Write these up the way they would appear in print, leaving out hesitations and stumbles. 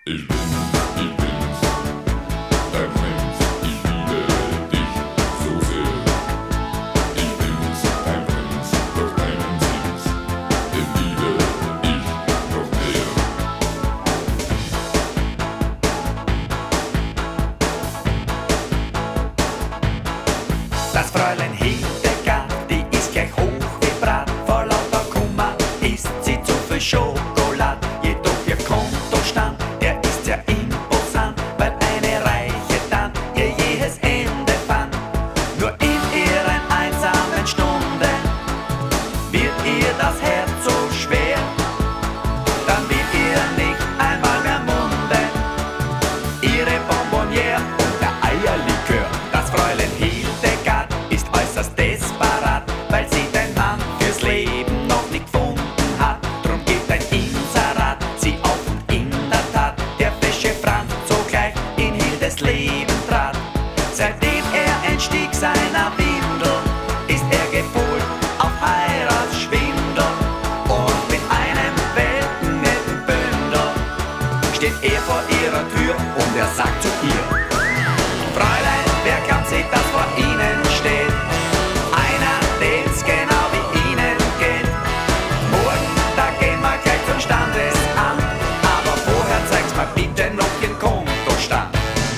Ich bin's, dein Prinz, ich liebe dich so sehr. Ich bin's, dein Prinz, doch deinen Sitz, den liebe ich noch mehr. Das Fräulein Hildegard, die ist gleich hochvibrat. Vor lauter Kummer isst sie zu viel Schokolade. Jedoch ihr Kontostand, der ist sehr imposant, weil eine Reiche dann ihr jähes Ende fand. Nur in ihren einsamen Stunden wird ihr das Herz so schwer. Dann wird ihr nicht einmal mehr munden ihre Bonbonniere und der Eierlikör. Das Fräulein Hildegard ist äußerst desperat, weil sie den Mann fürs Leben noch nicht gefunden hat. Drum geht ein Inserat sie auf und in der Tat der fesche Franz sogleich in Hildes Leben trat. Seitdem er entstieg seiner Windel, ist er gepolt auf Heiratsschwindel. Und mit einem weltnetten Bündel steht er vor ihrer Tür und er sagt zu ihr: Fräulein, wer glaubt sie, dass vor Ihnen steht? Einer, den's genau wie Ihnen geht. Morgen, da gehen wir gleich zum Standesamt, aber vorher zeig's mir bitte noch Ihren Kontostand.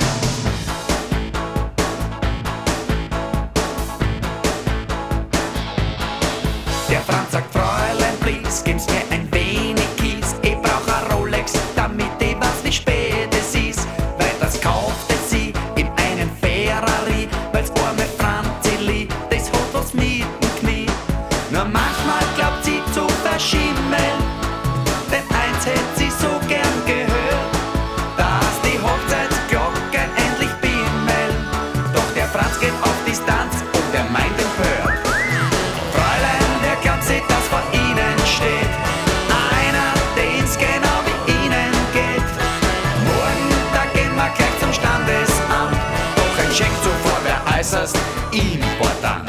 Der Franz sagt: Fräulein, please, gib's mir ein wenig Kies. Ich brauch a Rolex, damit ich was wie spät es ist. Weiters kaufte sie ihm einen Ferrari, weil's arme Franzili, das hat was mit dem Knie. Nur manchmal glaubt sie zu verschimmeln, denn eins hätt sie so gern gehört, dass die Hochzeitsglocken endlich bimmeln. Doch der Franz geht auf Distanz und er meint empört: Fräulein, wer glaubt sie, dass vor Ihnen steht? Einer, den's genau wie Ihnen geht. Morgen, da gehen wir gleich zum Standesamt, doch ein Scheck zuvor wär äußerst important.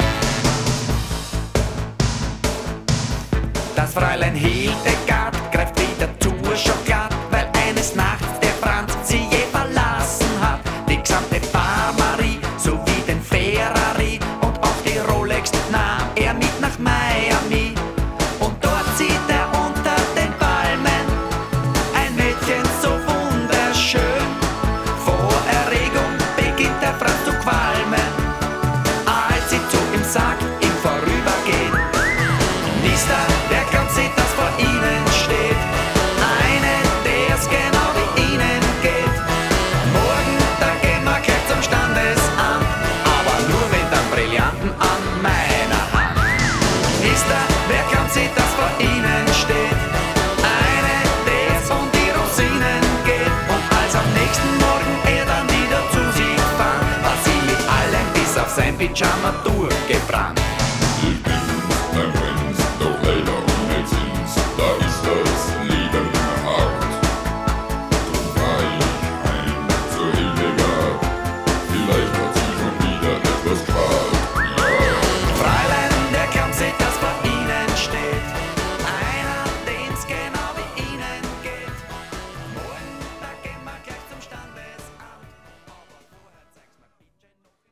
Das Fräulein Hildegard greift wieder zur Schokolade, weil eines Nachts der Franz sie je verlassen hat. Die gesamte Barmarie sowie den Ferrari und auch die Rolex nahm er mit nach Miami. Und dort sieht er unter den Palmen ein Mädchen so wunderschön. Vor Erregung beginnt der Franz zu qualmen, als sie zu ihm sagt im Vorübergehen: Mister, wer glaubt sie, dass vor Ihnen steht? Eine, der's genau wie Ihnen geht. Morgen, da gehen wir gleich zum Standesamt, aber nur mit einem Brillanten an meiner Hand. Mister, wer glaubt sie, dass vor Ihnen steht? Eine, der's um die Rosinen geht. Und als am nächsten Morgen er dann wieder zu sich fand, war sie mit allem bis auf sein Pyjama durchgebrannt. Ich bin's, dein Prinz, doch leider ohne Zins, da ist das Leben hart. Drum fahr ich heim zur Hildegard, vielleicht hat sie schon wieder etwas gespart. Ja. Fräulein, wer glaubt sie, dass vor Ihnen steht? Einer, den's genau wie Ihnen geht. Morgen, da gehen wir gleich zum Standesamt, aber vorher zeig's mir bitte noch den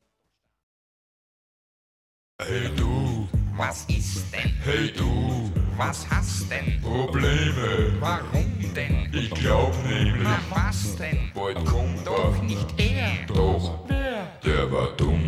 Kontostand. Hey du, Was ist denn? hey du, Was hast denn? Probleme, Warum denn? ich glaub nämlich, Na was denn? bald kommt Doch er, nicht er. doch, Wer? der war dumm.